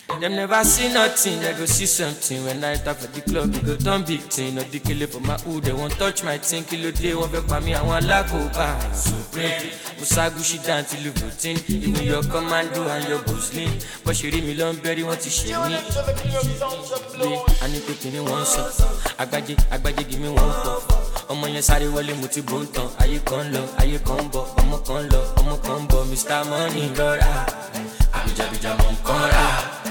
Them never see nothing, they go see something. When I enter for the club, you go done big thing. Not the killer for my hood, they won't touch my thing. Kilo day, won't for me, I want lack over. Supreme, Musagushi down till you routine. Even your commando and your boosling. But she read me long, very want to share me. I need to give me one song. Agbaje, give me one puff. Ọmọ yẹn sáré wọlé mo ti bò ń tàn. Ayé kan lọ, ayé kan bọ̀. Ọmọ kan lọ, ọmọ kan bọ̀. Mr. Money lọ́ra. Àbíjàbíjà mọ̀ ń kán rà.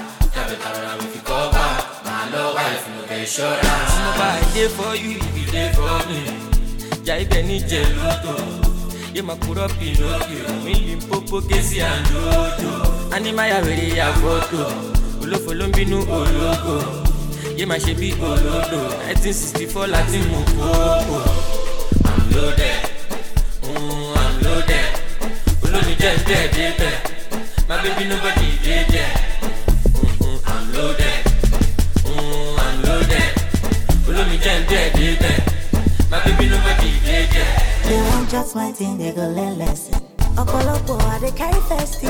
Somebody there for you, if you there for me. Jai Benny Jeluto. You ma put up in Pinocchio. Million Popo, Kesi and Jojo. Animaya ready a photo. Ulo follow me no Ologo. You ma she be Olodo. 1964 Latin Moko. I'm loaded. I'm loaded. Ulo ni dead. My baby nobody dead. I'm loaded. I'm loaded. Follow me, dead. My baby nobody dead. They want just my thing, they go learn lesson. Opolopo, they carry festive.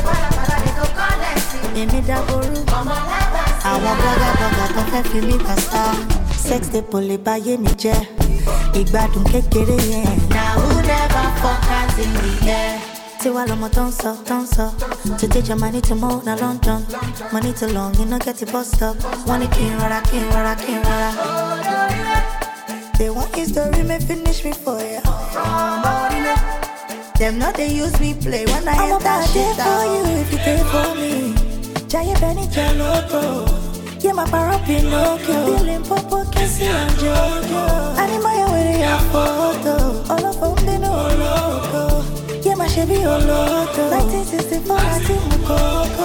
Emi daboru. Àwọn bọ́gà tó fẹ́ fi mí pàṣà. Sex dey pole báyé mi jẹ́. Ìgbádùn kékeré yẹn. Now who never fuck hands in the air? Tiwa lomo don't so. To take your money to move na London. Money too long, you no get it bust up. Wanna king rara. They want history, may finish me for ya. Them not they use me play when I enter shit for you if you take for me. Jaya Benny Jeloto. Yeah, my paro Pinocchio. Feeling Popo, Kesi and Jojo. Animaya with your photo. All of them they know loco. Yeah, my Chevy Oloto. 1964, I see Mukoko.